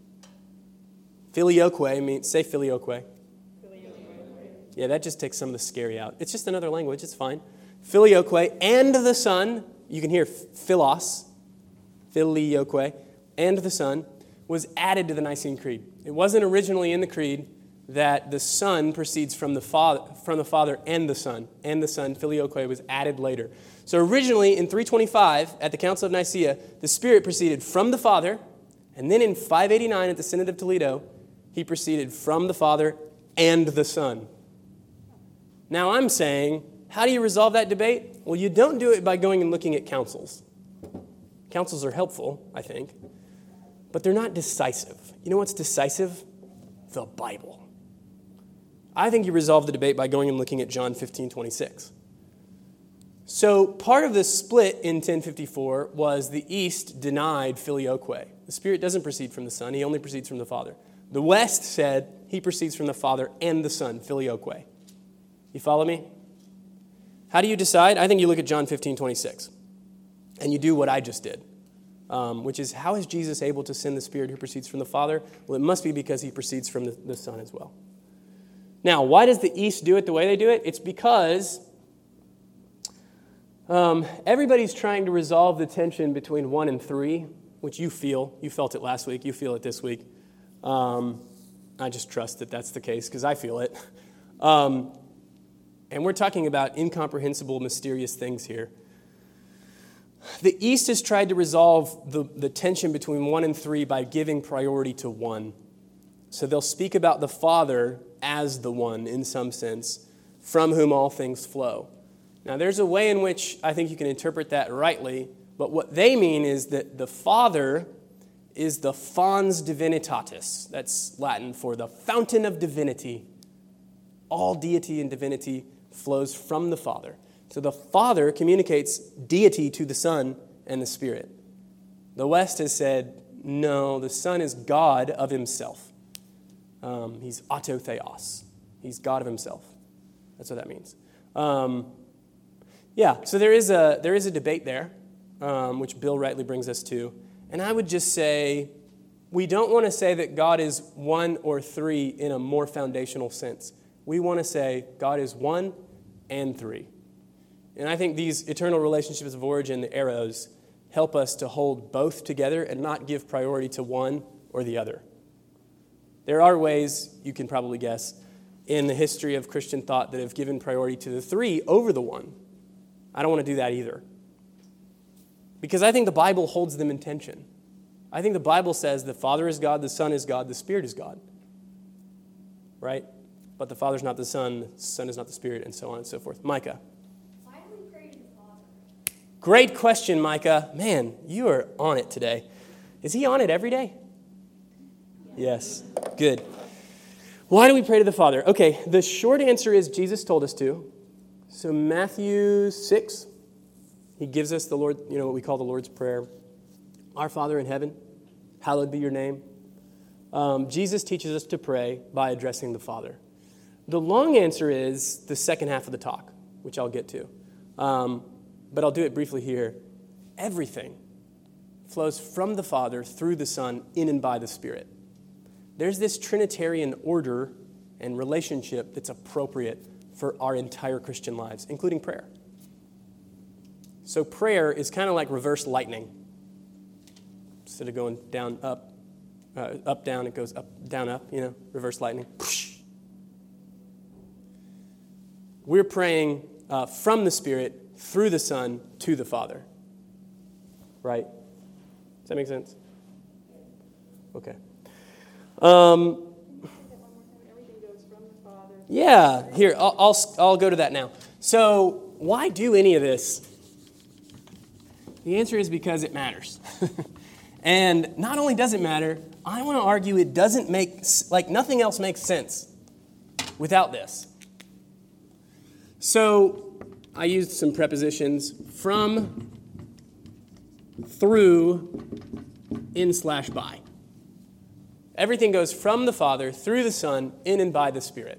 filioque means, say filioque. Yeah, that just takes some of the scary out. It's just another language, it's fine. Filioque, and the Son, you can hear philos, filioque, and the Son, was added to the Nicene Creed. It wasn't originally in the Creed that the Son proceeds from the Father, from the Father and the Son. And the Son, filioque, was added later. So originally in three twenty-five, at the Council of Nicaea, the Spirit proceeded from the Father, and then in five eighty-nine at the Synod of Toledo, he proceeded from the Father and the Son. Now I'm saying, how do you resolve that debate? Well, you don't do it by going and looking at councils. Councils are helpful, I think, but they're not decisive. You know what's decisive? The Bible. I think you resolve the debate by going and looking at John fifteen twenty-six. So part of the split in ten fifty-four was the East denied filioque. The Spirit doesn't proceed from the Son. He only proceeds from the Father. The West said he proceeds from the Father and the Son, filioque. You follow me? How do you decide? I think you look at John fifteen twenty-six, and you do what I just did, um, which is, how is Jesus able to send the Spirit who proceeds from the Father? Well, it must be because he proceeds from the, the Son as well. Now, why does the East do it the way they do it? It's because um, everybody's trying to resolve the tension between one and three, which you feel. You felt it last week. You feel it this week. Um, I just trust that that's the case because I feel it. Um, and we're talking about incomprehensible, mysterious things here. The East has tried to resolve the, the tension between one and three by giving priority to one. So they'll speak about the Father as the one, in some sense, from whom all things flow. Now, there's a way in which I think you can interpret that rightly, but what they mean is that the Father is the fons divinitatis. That's Latin for the fountain of divinity. All deity and divinity flows from the Father. So the Father communicates deity to the Son and the Spirit. The West has said, no, the Son is God of himself. Um, he's autotheos. He's God of himself. That's what that means. Um, yeah, so there is a there is a debate there, um, which Bill rightly brings us to. And I would just say, we don't want to say that God is one or three in a more foundational sense. We want to say God is one and three. And I think these eternal relationships of origin, the arrows, help us to hold both together and not give priority to one or the other. There are ways, you can probably guess, in the history of Christian thought that have given priority to the three over the one. I don't want to do that either. Because I think the Bible holds them in tension. I think the Bible says the Father is God, the Son is God, the Spirit is God. Right? But the Father's not the Son, the Son is not the Spirit, and so on and so forth. Micah. Why do we pray to the Father? Great question, Micah. Man, you are on it today. Is he on it every day? Yes. Good. Why do we pray to the Father? Okay, the short answer is Jesus told us to. So Matthew six, he gives us the Lord, you know, what we call the Lord's Prayer. Our Father in heaven, hallowed be your name. Um, Jesus teaches us to pray by addressing the Father. The long answer is the second half of the talk, which I'll get to. Um, but I'll do it briefly here. Everything flows from the Father through the Son, in and by the Spirit. There's this Trinitarian order and relationship that's appropriate for our entire Christian lives, including prayer. So prayer is kind of like reverse lightning. Instead of going down, up, uh, up, down, it goes up, down, up, you know, reverse lightning. We're praying uh, from the Spirit, through the Son, to the Father. Right? Does that make sense? Okay. Um, Everything goes from the Father. yeah, here, I'll, I'll, I'll go to that now. So, why do any of this? The answer is because it matters. And not only does it matter, I want to argue it doesn't make, like nothing else makes sense without this. So, I used some prepositions: from, through, in slash by. Everything goes from the Father, through the Son, in and by the Spirit.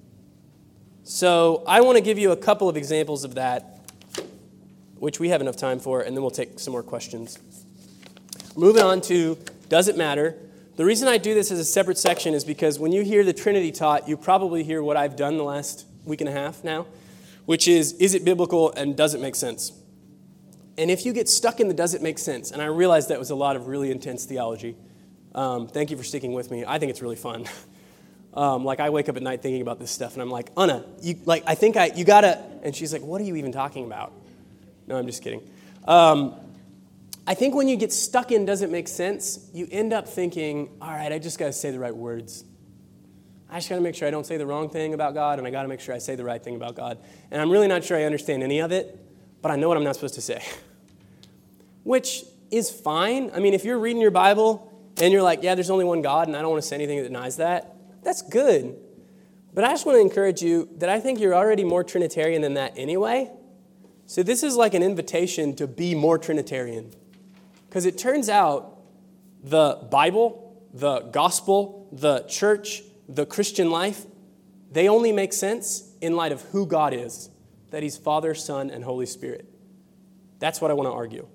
So I want to give you a couple of examples of that, which we have enough time for, and then we'll take some more questions. Moving on to, does it matter? The reason I do this as a separate section is because when you hear the Trinity taught, you probably hear what I've done the last week and a half now, which is, is it biblical and does it make sense? And if you get stuck in the does it make sense, and I realize that was a lot of really intense theology. Um, thank you for sticking with me. I think it's really fun. um, like I wake up at night thinking about this stuff, and I'm like, Anna, you like I think I you gotta. And she's like, what are you even talking about? No, I'm just kidding. Um, I think when you get stuck in does it make sense, you end up thinking, all right, I just got to say the right words. I just got to make sure I don't say the wrong thing about God, and I got to make sure I say the right thing about God. And I'm really not sure I understand any of it, but I know what I'm not supposed to say, which is fine. I mean, if you're reading your Bible and you're like, yeah, there's only one God, and I don't want to say anything that denies that, that's good. But I just want to encourage you that I think you're already more Trinitarian than that anyway. So this is like an invitation to be more Trinitarian. Because it turns out the Bible, the gospel, the church, the Christian life, they only make sense in light of who God is, that he's Father, Son, and Holy Spirit. That's what I want to argue.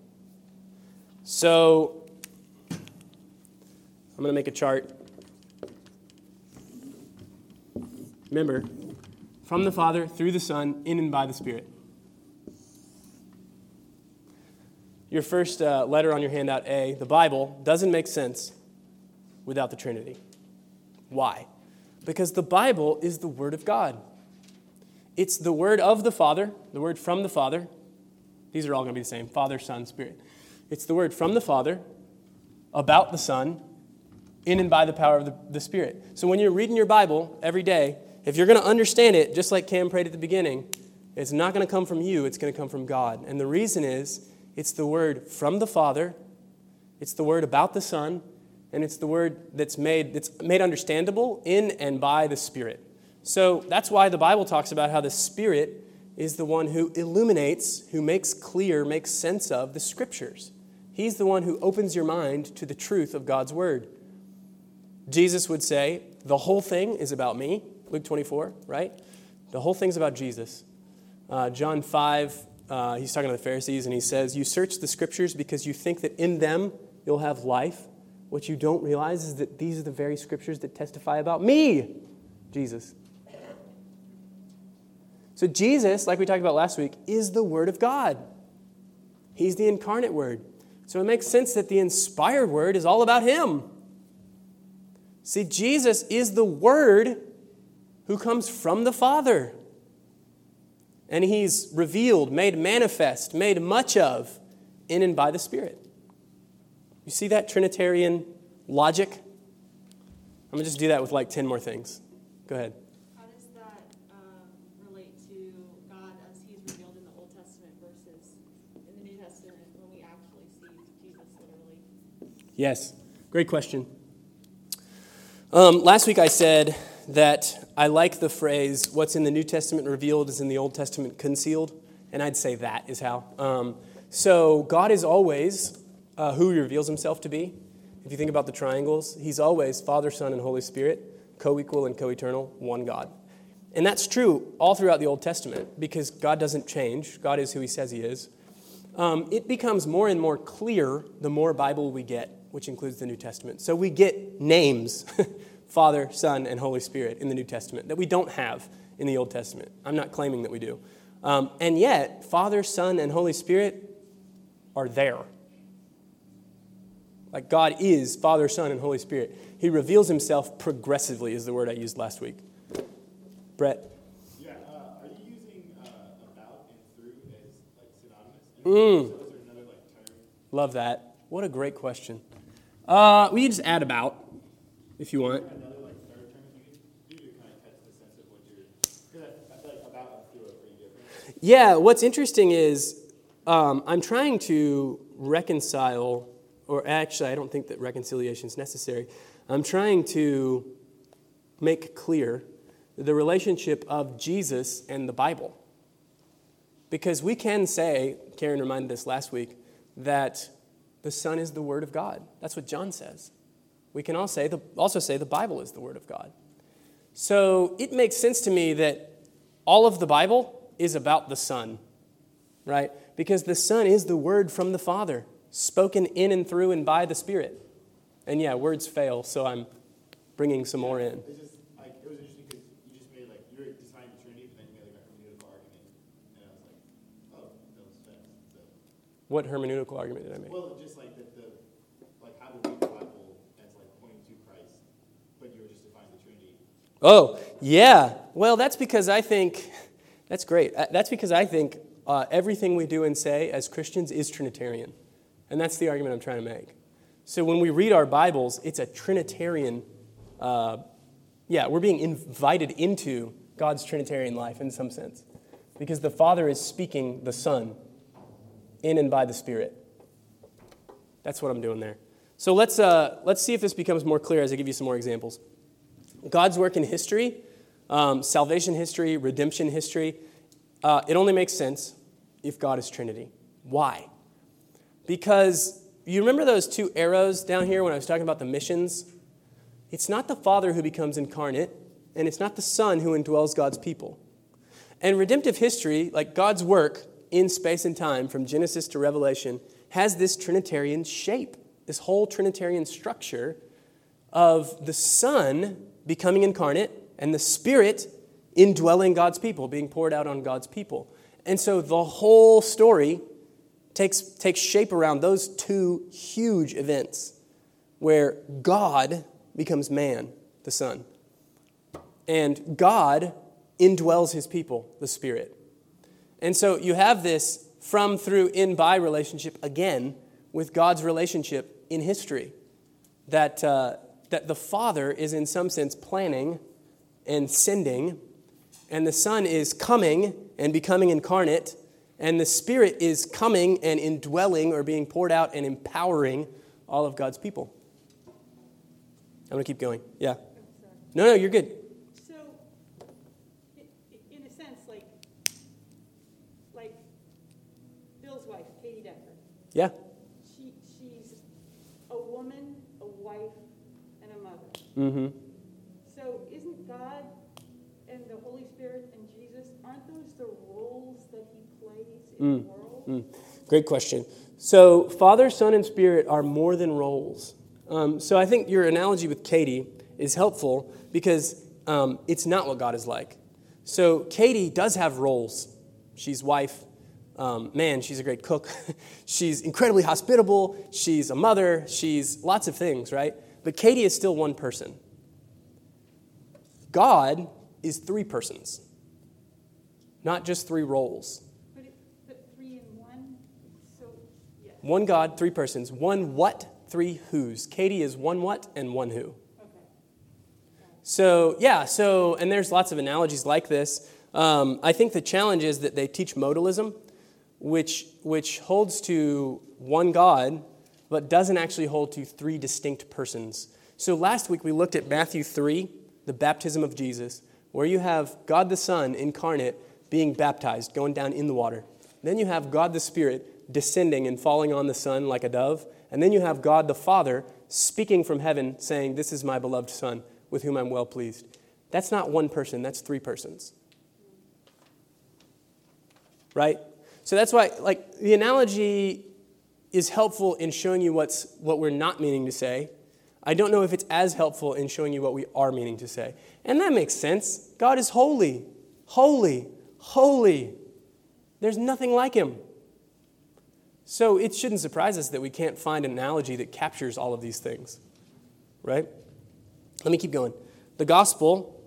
So I'm going to make a chart. Remember, from the Father, through the Son, in and by the Spirit. Your first uh, letter on your handout, A, the Bible, doesn't make sense without the Trinity. Why? Because the Bible is the Word of God. It's the Word of the Father, the Word from the Father, These are all going to be the same. Father, Son, Spirit. It's the word from the Father, about the Son, in and by the power of the, the Spirit. So when you're reading your Bible every day, if you're going to understand it, just like Cam prayed at the beginning, it's not going to come from you, it's going to come from God. And the reason is, it's the word from the Father, it's the word about the Son, and it's the word that's made that's made understandable in and by the Spirit. So that's why the Bible talks about how the Spirit is the one who illuminates, who makes clear, makes sense of the Scriptures. He's the one who opens your mind to the truth of God's word. Jesus would say, the whole thing is about me, Luke twenty-four, right? The whole thing's about Jesus. Uh, John five, uh, he's talking to the Pharisees, and he says, you search the Scriptures because you think that in them you'll have life. What you don't realize is that these are the very Scriptures that testify about me, Jesus. So Jesus, like we talked about last week, is the Word of God. He's the incarnate Word. So it makes sense that the inspired Word is all about Him. See, Jesus is the Word who comes from the Father. And He's revealed, made manifest, made much of in and by the Spirit. You see that Trinitarian logic? I'm going to just do that with like ten more things. Go ahead. How does that um, relate to God as He's revealed in the Old Testament versus in the New Testament when we actually see Jesus literally? Yes, great question. Um, last week I said that I like the phrase, what's in the New Testament revealed is in the Old Testament concealed. And I'd say that is how. Um, so God is always uh, who He reveals Himself to be. If you think about the triangles, He's always Father, Son, and Holy Spirit, co-equal and co-eternal, one God. And that's true all throughout the Old Testament because God doesn't change. God is who He says He is. Um, it becomes more and more clear the more Bible we get, which includes the New Testament. So we get names, Father, Son, and Holy Spirit in the New Testament that we don't have in the Old Testament. I'm not claiming that we do. Um, and yet, Father, Son, and Holy Spirit are there. Like God is Father, Son, and Holy Spirit. He reveals Himself progressively is the word I used last week. Brett? Yeah, uh, are you using uh, about and through as like synonymous? And Mm. so is there another like term? Love that. What a great question. Uh, we can just add about, if you want. Another like third term you can do to kind of catch the sense of what you're. Because I, I feel like about and through are pretty different. Yeah, what's interesting is um, I'm trying to reconcile, or actually I don't think that reconciliation is necessary. I'm trying to make clear the relationship of Jesus and the Bible. Because we can say, Karen reminded us last week, that the Son is the Word of God. That's what John says. We can all say the, also say the Bible is the Word of God. So it makes sense to me that all of the Bible is about the Son, right? Because the Son is the Word from the Father, spoken in and through and by the Spirit. And yeah, words fail, so I'm bringing some more in. It's just like it was interesting because you just made like you were defining the Trinity, but then you made like a hermeneutical argument, and I was like, oh, that was fast. So, What hermeneutical argument did I make? well, just like that the like how to read the Bible as like pointing to Christ, but you were just defining the Trinity. Oh, yeah. Well, that's because I think, that's great. Uh, That's because I think uh, everything we do and say as Christians is Trinitarian. And that's the argument I'm trying to make. So when we read our Bibles, it's a Trinitarian, uh, yeah, we're being invited into God's Trinitarian life in some sense. Because the Father is speaking the Son in and by the Spirit. That's what I'm doing there. So let's uh, let's see if this becomes more clear as I give you some more examples. God's work in history, um, salvation history, redemption history, uh, it only makes sense if God is Trinity. Why? Because you remember those two arrows down here when I was talking about the missions? It's not the Father who becomes incarnate, and it's not the Son who indwells God's people. And redemptive history, like God's work in space and time from Genesis to Revelation, has this Trinitarian shape, this whole Trinitarian structure of the Son becoming incarnate and the Spirit indwelling God's people, being poured out on God's people. And so the whole story takes, takes shape around those two huge events where God becomes man, the Son, and God indwells His people, the Spirit. And so you have this from, through, in, by relationship, again, with God's relationship in history. That, uh, that the Father is in some sense planning and sending, and the Son is coming and becoming incarnate, and the Spirit is coming and indwelling or being poured out and empowering all of God's people. I'm going to keep going. Yeah. No, no, you're good. So, i- i- in a sense, like, like Bill's wife, Katie Decker, Yeah. she, she's a woman, a wife, and a mother. Mm-hmm. So isn't God and the Holy Spirit and Jesus, aren't those the roles that he plays in the world? Mm. Great question. So Father, Son, and Spirit are more than roles. Um, so I think your analogy with Katie is helpful because um, it's not what God is like. So Katie does have roles. She's wife. Um, man, she's a great cook. She's incredibly hospitable. She's a mother. She's lots of things, right? But Katie is still one person. God is three persons, not just three roles. But, it, but three in one, so, yeah, One God, three persons. One what, three whos. Katie is one what and one who. okay. So, yeah, so, and there's lots of analogies like this. Um, I think the challenge is that they teach modalism, which, which holds to one God, but doesn't actually hold to three distinct persons. So last week we looked at Matthew three, the baptism of Jesus, where you have God the Son incarnate being baptized, going down in the water. Then you have God the Spirit descending and falling on the Son like a dove. And then you have God the Father speaking from heaven saying, "This is my beloved Son with whom I'm well pleased." That's not one person, that's three persons. Right? So that's why, like, the analogy is helpful in showing you what's what we're not meaning to say. I don't know if it's as helpful in showing you what we are meaning to say. And that makes sense. God is holy, holy, holy. There's nothing like him. So it shouldn't surprise us that we can't find an analogy that captures all of these things. Right? Let me keep going. The gospel,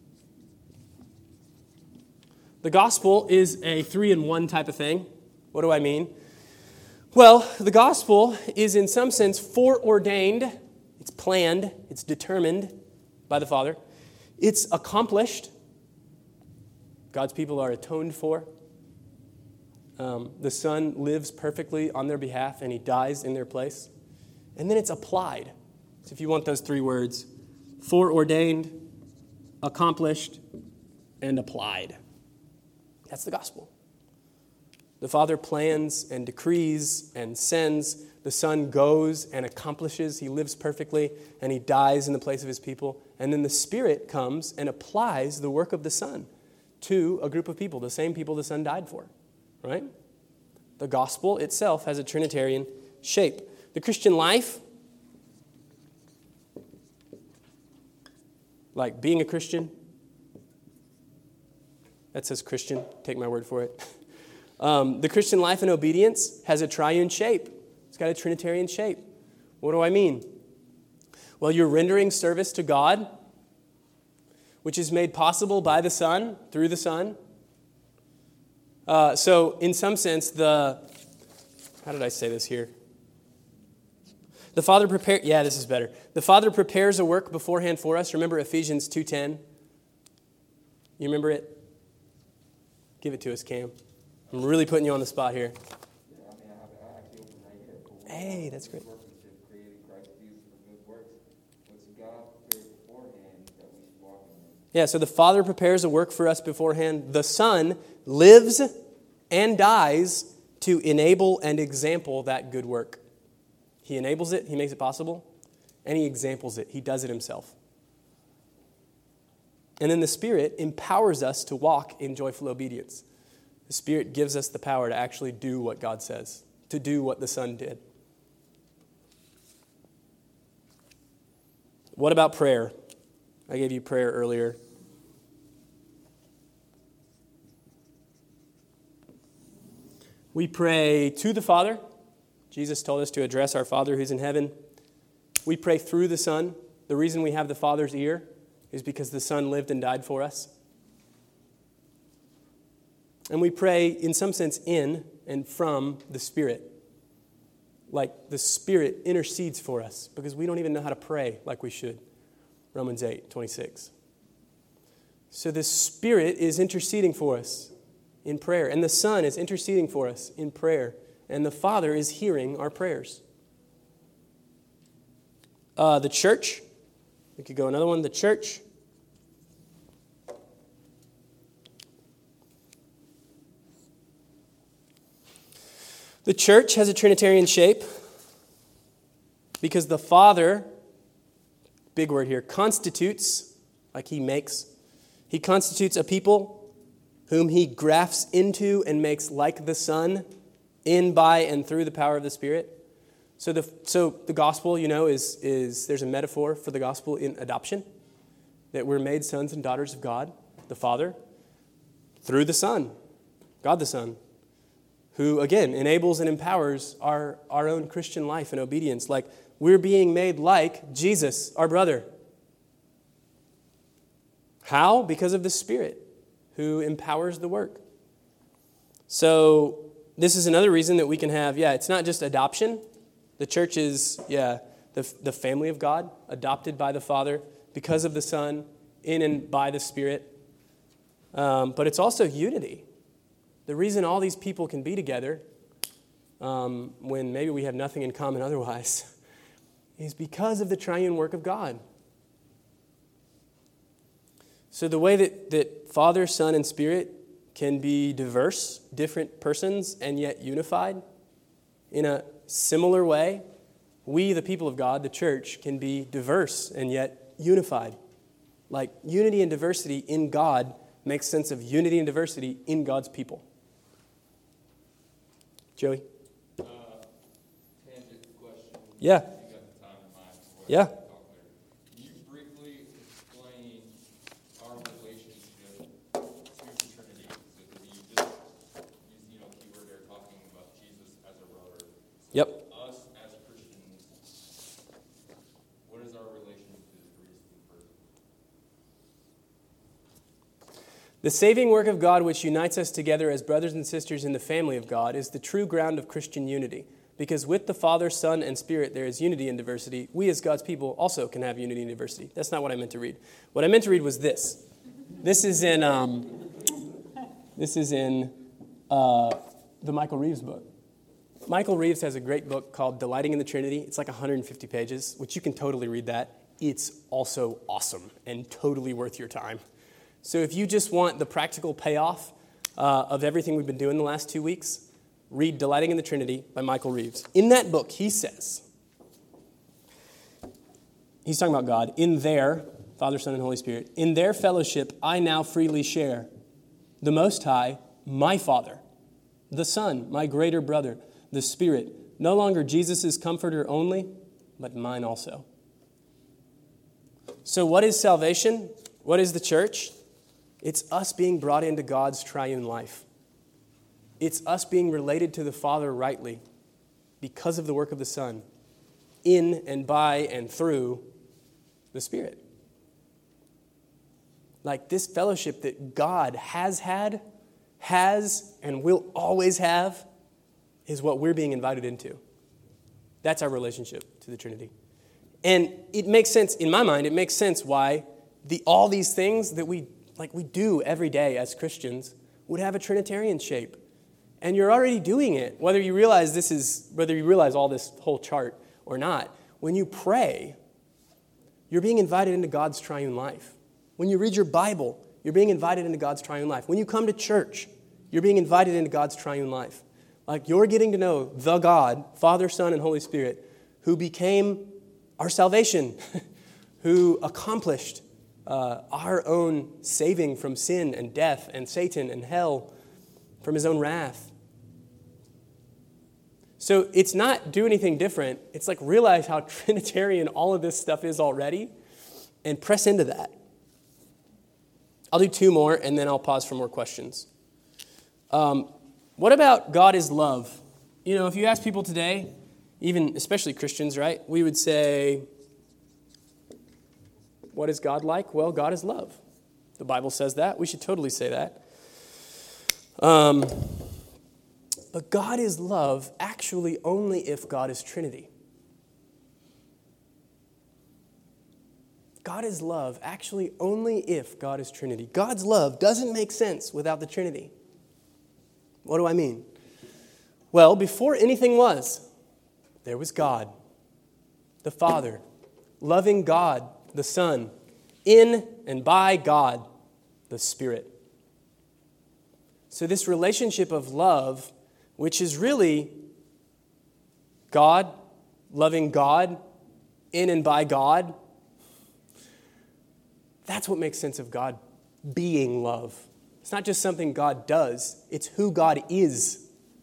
the gospel is a three-in-one type of thing. What do I mean? Well, the gospel is in some sense foreordained. It's planned. It's determined by the Father. It's accomplished. God's people are atoned for. Um, the Son lives perfectly on their behalf, and he dies in their place. And then it's applied. So if you want those three words, foreordained, accomplished, and applied. That's the gospel. The Father plans and decrees and sends. The Son goes and accomplishes. He lives perfectly, and he dies in the place of his people. And then the Spirit comes and applies the work of the Son to a group of people, the same people the Son died for. Right? The gospel itself has a Trinitarian shape. The Christian life, like being a Christian, that says Christian, take my word for it. Um, the Christian life and obedience has a triune shape. It's got a Trinitarian shape. What do I mean? Well, you're rendering service to God, which is made possible by the Son, through the Son. Uh, so, in some sense, the, how did I say this here? The Father prepare. Yeah, this is better. The Father prepares a work beforehand for us. Remember Ephesians two ten? You remember it? Give it to us, Cam. I'm really putting you on the spot here. Yeah, I mean, I have it actually open right here. For Hey, that's great. Workmanship created Christ Jesus for good works, which God prepared beforehand that we should walk in them. Yeah, so the Father prepares a work for us beforehand. The Son lives and dies to enable and example that good work. He enables it, he makes it possible, and he examples it. He does it himself. And then the Spirit empowers us to walk in joyful obedience. The Spirit gives us the power to actually do what God says, to do what the Son did. What about prayer? I gave you prayer earlier. We pray to the Father. Jesus told us to address our Father who's in heaven. We pray through the Son. The reason we have the Father's ear is because the Son lived and died for us. And we pray, in some sense, in and from the Spirit. Like the Spirit intercedes for us because we don't even know how to pray like we should. Romans eight twenty-six. So the Spirit is interceding for us in prayer. And the Son is interceding for us in prayer. And the Father is hearing our prayers. Uh, the church. We could go another one. The church. The church has a Trinitarian shape because the Father, big word here, constitutes, like he makes, he constitutes a people whom he grafts into and makes like the Son in, by, and through the power of the Spirit. So the so the gospel, you know, is, is there's a metaphor for the gospel in adoption, that we're made sons and daughters of God, the Father, through the Son, God the Son, who, again, enables and empowers our, our own Christian life and obedience. Like, we're being made like Jesus, our brother. How? Because of the Spirit, who empowers the work. So, this is another reason that we can have, yeah, it's not just adoption. The church is, yeah, the, the family of God, adopted by the Father, because of the Son, in and by the Spirit. Um, but it's also unity. The reason all these people can be together um, when maybe we have nothing in common otherwise is because of the triune work of God. So the way that, that Father, Son, and Spirit can be diverse, different persons, and yet unified in a similar way, we, the people of God, the church, can be diverse and yet unified. Like unity and diversity in God makes sense of unity and diversity in God's people. Joey? Uh, tangent question. Yeah. You got the time in mind for Yeah. Can you briefly explain our relationship to the Trinity? Because you just used, you know, keyword there talking about Jesus as a brother. So Yep. us as Christians, what is our relationship to the three distinct persons? The saving work of God, which unites us together as brothers and sisters in the family of God, is the true ground of Christian unity. Because with the Father, Son, and Spirit, there is unity and diversity. We as God's people also can have unity and diversity. That's not what I meant to read. What I meant to read was this. This is in um, this is in uh, the Michael Reeves book. Michael Reeves has a great book called Delighting in the Trinity. It's like one hundred fifty pages, which you can totally read that. It's also awesome and totally worth your time. So if you just want the practical payoff uh, of everything we've been doing the last two weeks, read Delighting in the Trinity by Michael Reeves. In that book, he says, he's talking about God, in their, Father, Son, and Holy Spirit, in their fellowship I now freely share. The Most High, my Father. The Son, my greater brother. The Spirit, no longer Jesus' comforter only, but mine also. So what is salvation? What is the church? It's us being brought into God's triune life. It's us being related to the Father rightly because of the work of the Son, in and by and through the Spirit. Like this fellowship that God has had, has, and will always have is what we're being invited into. That's our relationship to the Trinity. And it makes sense, in my mind, it makes sense why the all these things that we like we do every day as Christians would have a Trinitarian shape. And you're already doing it, whether you realize this is, whether you realize all this whole chart or not. When you pray, you're being invited into God's triune life. When you read your Bible, you're being invited into God's triune life. When you come to church, you're being invited into God's triune life. Like you're getting to know the God, Father, Son, and Holy Spirit, who became our salvation, who accomplished uh, our own saving from sin and death and Satan and hell, from his own wrath. So it's not do anything different. It's like realize how Trinitarian all of this stuff is already and press into that. I'll do two more and then I'll pause for more questions. Um, what about God is love? You know, if you ask people today, even especially Christians, right, we would say, what is God like? Well, God is love. The Bible says that. We should totally say that. Um, but God is love actually only if God is Trinity. God is love actually only if God is Trinity. God's love doesn't make sense without the Trinity. What do I mean? Well, before anything was, there was God, the Father, loving God, the Son, in and by God, the Spirit. So this relationship of love, which is really God, loving God, in and by God, that's what makes sense of God being love. It's not just something God does, it's who God is.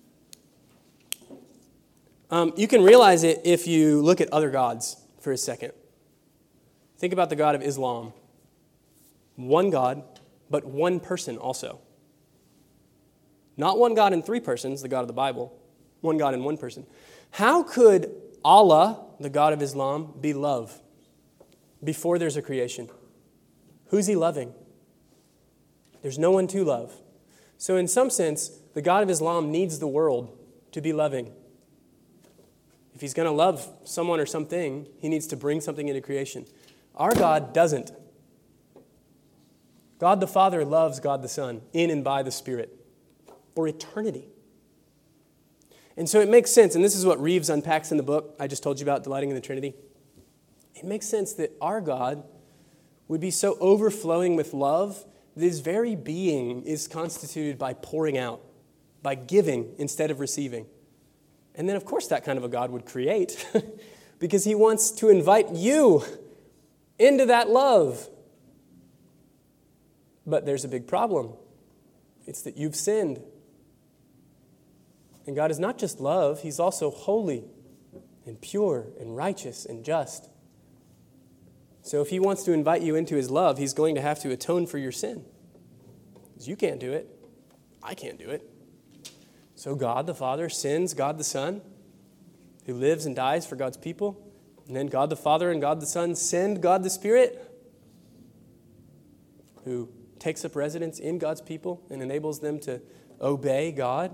Um, you can realize it if you look at other gods for a second. Think about the God of Islam. One God, but one person also. Not one God in three persons, the God of the Bible. One God in one person. How could Allah, the God of Islam, be love before there's a creation? Who's he loving? There's no one to love. So in some sense, the God of Islam needs the world to be loving. If he's going to love someone or something, he needs to bring something into creation. Our God doesn't. God the Father loves God the Son in and by the Spirit for eternity. And so it makes sense, and this is what Reeves unpacks in the book I just told you about, Delighting in the Trinity. It makes sense that our God would be so overflowing with love that his very being is constituted by pouring out, by giving instead of receiving. And then, of course, that kind of a God would create because he wants to invite you into that love. But there's a big problem. It's that you've sinned. And God is not just love, he's also holy and pure and righteous and just. So if he wants to invite you into his love, he's going to have to atone for your sin. Because you can't do it. I can't do it. So God the Father sends God the Son, who lives and dies for God's people. And then God the Father and God the Son send God the Spirit, who takes up residence in God's people and enables them to obey God.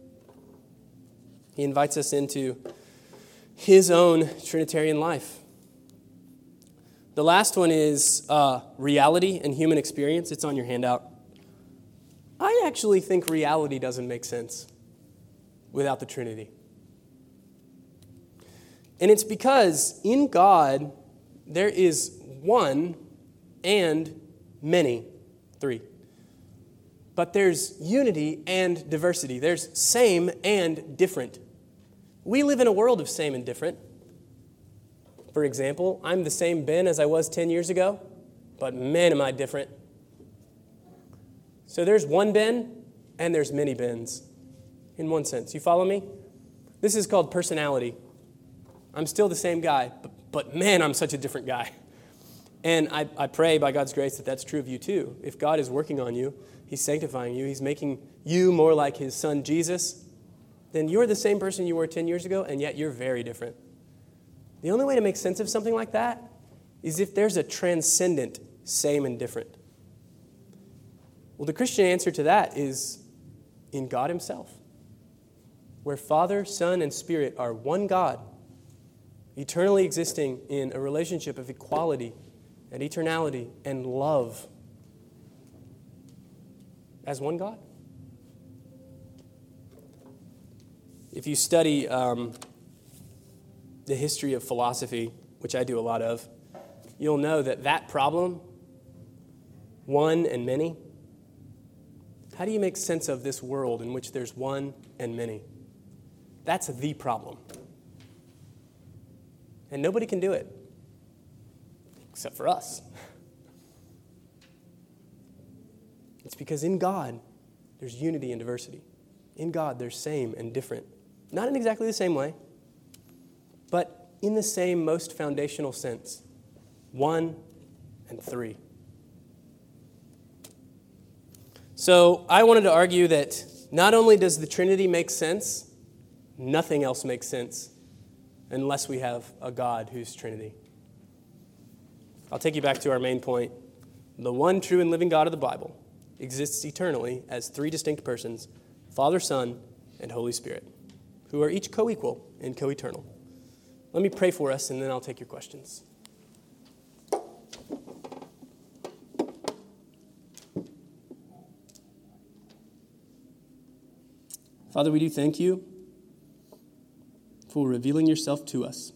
He invites us into his own Trinitarian life. The last one is uh, reality and human experience. It's on your handout. I actually think reality doesn't make sense without the Trinity. And it's because in God, there is one and many, three. But there's unity and diversity. There's same and different. We live in a world of same and different. For example, I'm the same Ben as I was ten years ago, but man, am I different. So there's one Ben and there's many Bens, in one sense. You follow me? This is called personality. I'm still the same guy, but, but man, I'm such a different guy. And I, I pray by God's grace that that's true of you too. If God is working on you, he's sanctifying you, he's making you more like his son Jesus, then you're the same person you were ten years ago, and yet you're very different. The only way to make sense of something like that is if there's a transcendent same and different. Well, the Christian answer to that is in God himself, where Father, Son, and Spirit are one God, eternally existing in a relationship of equality and eternality and love as one God. If you study um, the history of philosophy, which I do a lot of, you'll know that that problem, one and many, how do you make sense of this world in which there's one and many? That's the problem. And nobody can do it, except for us. It's because in God, there's unity and diversity. In God, there's same and different. Not in exactly the same way, but in the same most foundational sense. One and three. So I wanted to argue that not only does the Trinity make sense, nothing else makes sense unless we have a God who's Trinity. I'll take you back to our main point. The one true and living God of the Bible exists eternally as three distinct persons, Father, Son, and Holy Spirit, who are each co-equal and co-eternal. Let me pray for us, and then I'll take your questions. Father, we do thank you for revealing yourself to us,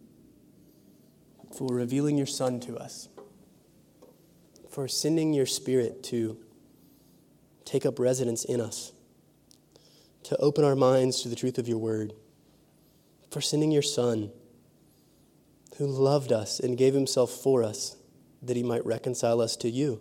for revealing your Son to us, for sending your Spirit to take up residence in us, to open our minds to the truth of your word, for sending your Son who loved us and gave himself for us that he might reconcile us to you.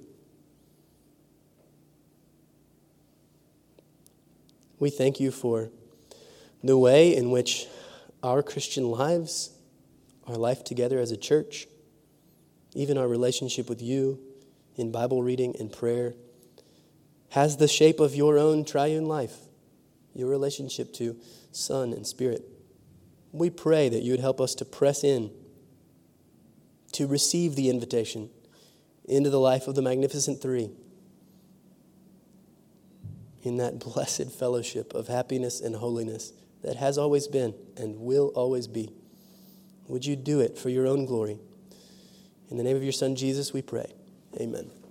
We thank you for the way in which our Christian lives, our life together as a church, even our relationship with you in Bible reading and prayer, has the shape of your own triune life, your relationship to Son and Spirit. We pray that you would help us to press in, to receive the invitation into the life of the Magnificent Three, in that blessed fellowship of happiness and holiness that has always been and will always be. Would you do it for your own glory? In the name of your Son, Jesus, we pray. Amen.